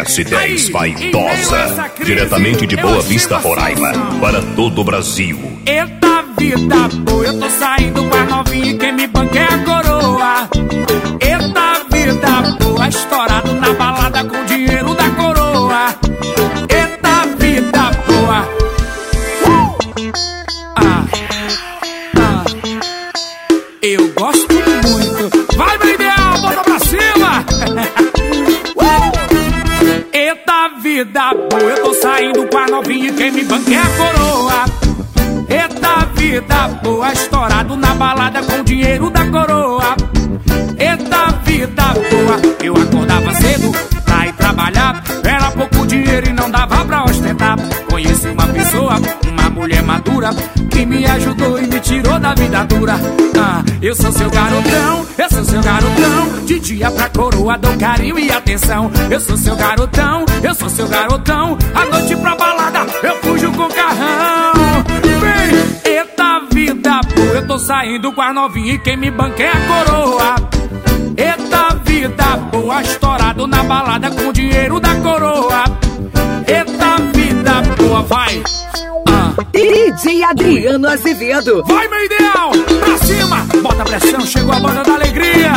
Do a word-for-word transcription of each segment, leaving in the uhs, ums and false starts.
S dez Vaidosa, diretamente de Boa Vista, Roraima, para todo o Brasil. Eita vida boa, eu tô saindo com a novinha e quem me banca é a coroa. Eita vida boa, estourado na balada com o dinheiro da coroa. Eita vida boa. Ah, ah, eu gosto muito. Vai, meu ideal, bota pra cima. Eita vida boa, eu tô saindo com a novinha e quem me banca é a coroa. Eita vida boa, estourado na balada com o dinheiro da coroa. Eita vida boa, eu acordava cedo pra ir trabalhar. Era pouco dinheiro e não dava pra ostentar. Conheci uma pessoa, uma mulher madura, que me ajudou e me tirou da vida dura. Ah, eu sou seu garotão, eu sou seu garotão. De dia pra coroa dou carinho e atenção. Eu sou seu garotão, eu sou seu garotão. À noite pra balada eu fujo com carrão. Vem, eita vida boa, eu tô saindo com a novinha e quem me banca é a coroa. Eita vida boa, estourado na balada com o dinheiro da coroa. Eita vida boa, vai. Ah. D J Adriano Azevedo. Vai, meu ideal, pra cima. Bota pressão, chegou a banda da alegria.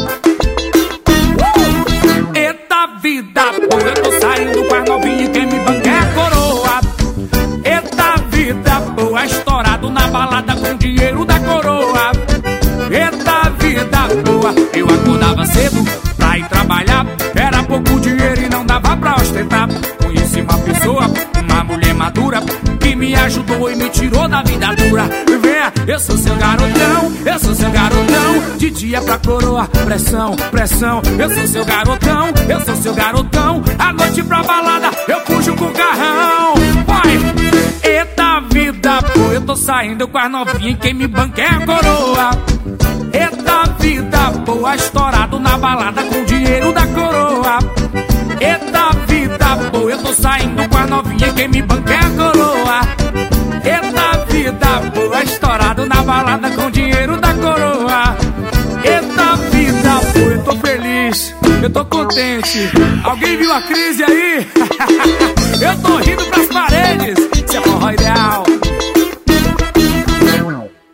uh! Eita vida boa, eu tô saindo com a novinha e quem me banca é a coroa. Eita vida boa, estourado na balada com o dinheiro da coroa. Eita vida boa, eu acordava cedo pra ir trabalhar. Era pouco dinheiro e não dava pra ostentar. Conheci uma pessoa, uma mulher madura, que me ajudou e me tirou da vida dura. Venha, eu sou seu garotão, eu sou seu garotão. De dia pra coroa, pressão, pressão. Eu sou seu garotão, eu sou seu garotão. À noite pra balada, eu fujo com carrão. Vai! Eita vida boa, eu tô saindo com as novinhas e quem me banca é a coroa. Eita vida boa, estourado na balada com o dinheiro da coroa. Eita vida boa, eu tô saindo com a novinha e quem me banca é a coroa. Eita vida boa, estourado na balada com o dinheiro da coroa. Eita vida boa, eu tô feliz, eu tô contente. Alguém viu a crise aí? Eu tô rindo pra